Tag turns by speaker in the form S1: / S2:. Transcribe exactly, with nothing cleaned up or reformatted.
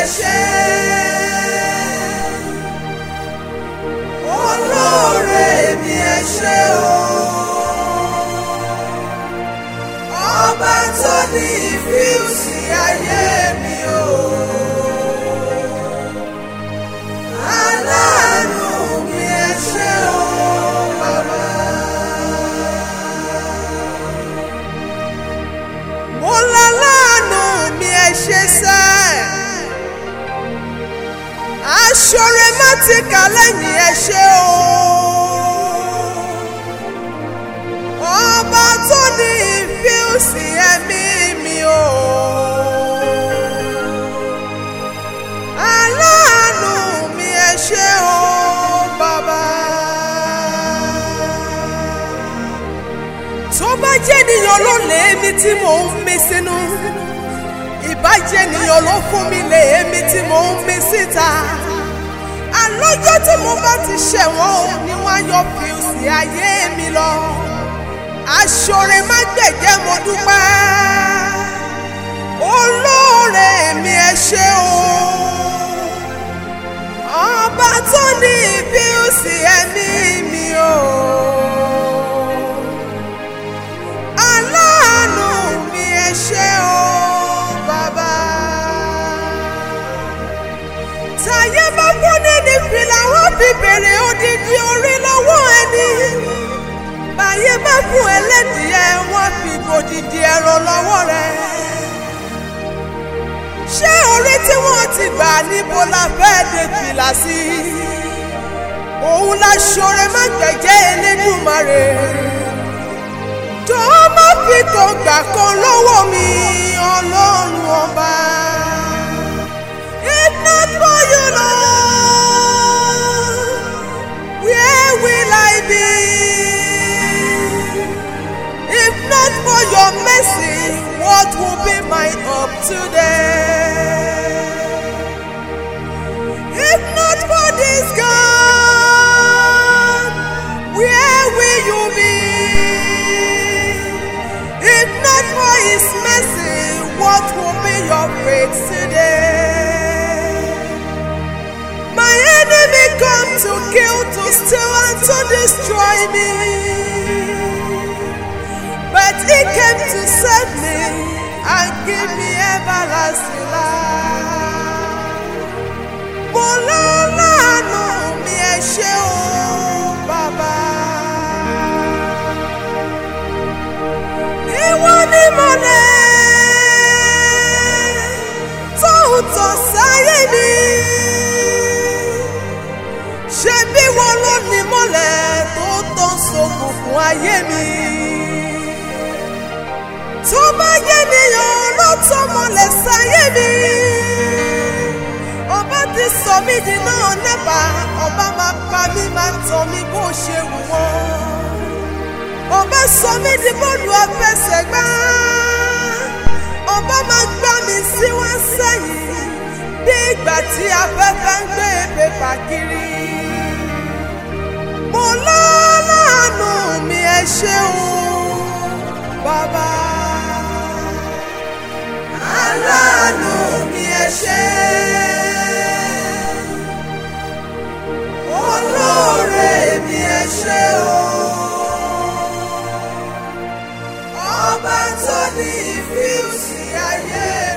S1: ṣé, olóore mi ẹ ṣé o. Ọba tó ní ìfíùsì ayé mi o. Aláàánú mi ẹ ṣé o bàbá. Mo láláàánú mi ẹ ṣé sẹ́. Aṣọre má ti kà lẹ́yìn ẹ ṣé o. Ọba tó ní ìfíùsì ẹ̀mí mi o. Aláàánú mi ẹ ṣé o bàbá. Tó bá jẹ́ ènìyàn ló lé mi tí mò ń mí sínú, ìbá jẹ́ ènìyàn ló fún mi lé mi tí mò ń mí síta. Àlọ́jọ́ tí mo bá ti ṣẹ̀wọ̀n ni wọ́n á yọ fíùsì ayé mi lọ. Aṣọre má gbẹ̀jẹ́ mo dúpẹ́. Olóore mi ẹ ṣé o. Ọba tó ní ìfíùsì ẹ̀mí mi o. Aláàánú mi ẹ ṣé o bàbá. Táyé bá kún ní nífìlà wọ́n fi bèrè odidi orí lọ́wọ́ ẹni. Báyé bá fún ẹlẹ́dìẹ wọ́n fi gbòdìdì ẹ̀rọ lọ́wọ́ rẹ̀. Ṣé orí tí wọ́n ti gbà níbo la fẹ́ dé fìlà sí? Òun la ṣọre má gbẹ̀jẹ́ Elédùmarè. Jọ̀ọ́ má fi kàn gbà kan lọ́wọ́ mi Ọlọ́run ọba. If not for you, Lord, where will I be? If not for your mercy, what will be my hope today? If not for this God, where will you be? If not for his mercy, what will be your fate today? My enemy come to kill, to steal, and to destroy me. But he came to save me and give me everlasting life. Mo láláàánú mi ẹ ṣé o bàbá. Ìwọ ni mọ́lẹ̀ tó ń tàn sáyé mi. Ṣebí wọ́n ló ní mọ́lẹ̀ tó tàn sókùnkùn ayé mi. Tó bá yé nìyàn ló tán mọ́lẹ̀ sáyé mi. Ọba ti sọ mí di náà nẹ́bà, ọba máa pa mí máa tàn mí bó ṣe wù wọ́n. Ọba sọ mí di bọ́ọ̀lù àfẹsẹ̀gbá. Ọba máa gbá mi sí wá sẹ́yìn bí ìgbà tí afẹ́fẹ́ ń gbé pépà kiri. Mo láláàánú mi ẹ ṣé o bàbá. Aláàánú mi ẹ ṣé, olóore mi ẹ ṣé o. Ọba tó ní ìfíùsì ayé.